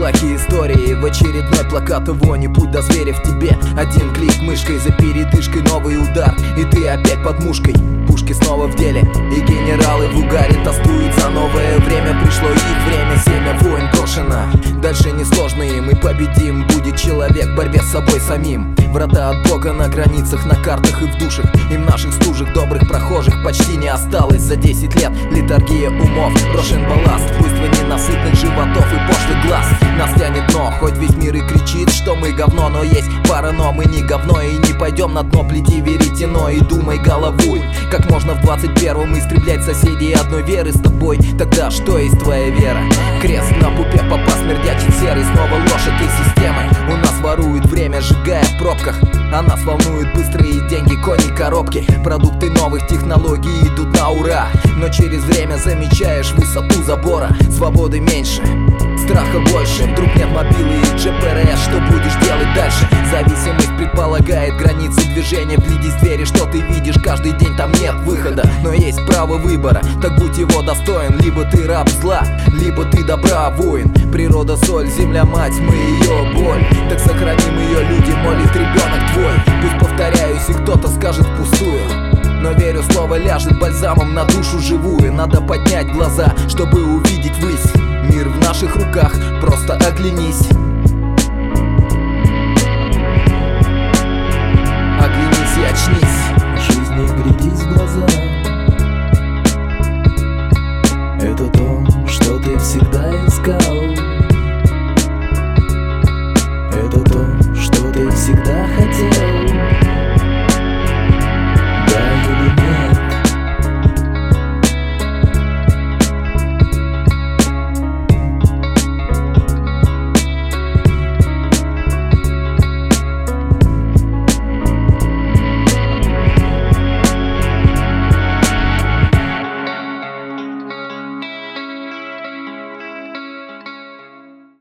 плохие истории, в очередной плакат вони. Путь до зверя в тебе, один клик мышкой, за передышкой новый удар, и ты опять под мушкой. Пушки снова в деле, и генералы в угаре тостуют за новое время. Пришло их время, семя войн брошено. Дальше несложные, мы победим. Будет человек в борьбе с собой самим. Врата от Бога на границах, на картах и в душах. И в наших стужах добрых прохожих почти не осталось. За 10 лет литургия умов, брошен балласт, буйство ненасытных животов и пошлых глаз. Нас тянет дно, хоть весь мир и кричит, что мы говно, но есть пара но, мы не говно и не пойдем на дно. Плети веретено и думай головой, как можно в 21-м истреблять соседей одной веры с тобой. Тогда что есть твоя вера? Крест на пупе, попа смердячит серый, снова ложь этой системы. У нас воруют время, сжигая в пробках, а нас волнуют быстрые деньги, кони, коробки. Продукты новых технологий идут на ура, но через время замечаешь высоту забора. Свободы меньше, страха больше, вдруг нет мобилы и GPS. Что будешь делать дальше? Зависимость предполагает границы движения. Вглядись в двери, что ты видишь каждый день, там нет выхода, но есть право выбора, так будь его достоин. Либо ты раб зла, либо ты добра воин. Природа соль, земля мать, мы ее боль, так сохраним ее, люди, молит ребенок твой. Пусть повторяюсь и кто-то скажет впустую, но верю, слово ляжет бальзамом на душу живую. Надо поднять глаза, чтобы увидеть ввысь. Мир в наших руках, просто оглянись. Оглянись и очнись.